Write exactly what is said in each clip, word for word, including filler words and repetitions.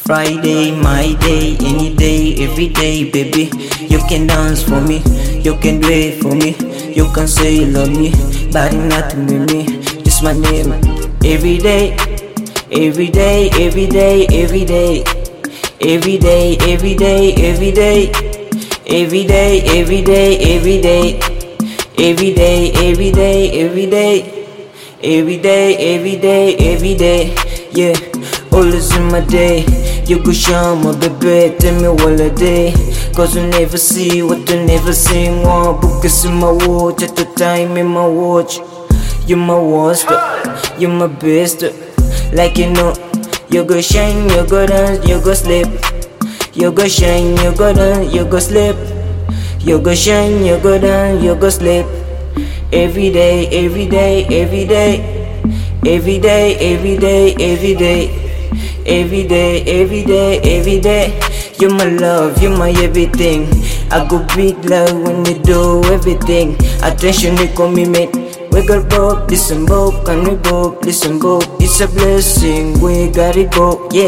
Friday, my day, any day, every day, baby. You can dance for me, you can do it for me. You can say you love me, but it's nothing with me. Just my name, every day, every day, every day, every day, every day, every day, every day, every day, every day, every day, every day, every day, every day, every day, every day, every day, yeah. Always in my day. You go show my baby, tell me what I day. Cause you never see what you never see. One book is in my watch, at the time in my watch. You my worst, you my best. Like you know, you go shine, you go dance, you go sleep. You go shine, you go dance, you go sleep. You go shine, you go dance, you go sleep. Every day, every day, every day, every day, every day, every day. Every day, every day, every day. You're my love, you're my everything. I go big love when you do everything. Attention, you call me mate. We got both, listen both, can we both, listen both. It's a blessing, we got it both, yeah.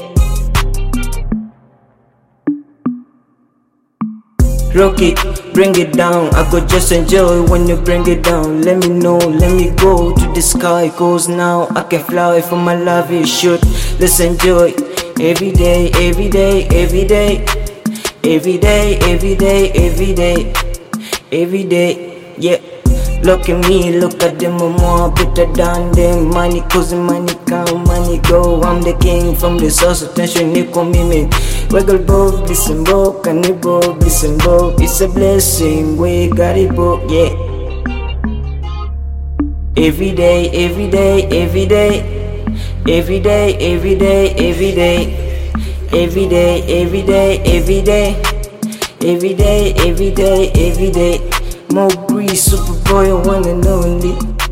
Rock it, bring it down. I could just enjoy when you bring it down. Let me know, let me go to the sky. Cause now I can fly for my love is shoot. Let's enjoy every day, every day, every day, every day, every day, every day, every day, yeah. Look at me, look at them, I'm more better than them. Money cause money come, money go. I'm the king from the source, attention, you call me man. Wiggle both, listen both, can we both, listen both. It's a blessing, we got it both, yeah. Every day, every day, every day. Every day, every day, every day, every day, every day, every day, every day, every day, every day. More breeze, Superboy, one and only.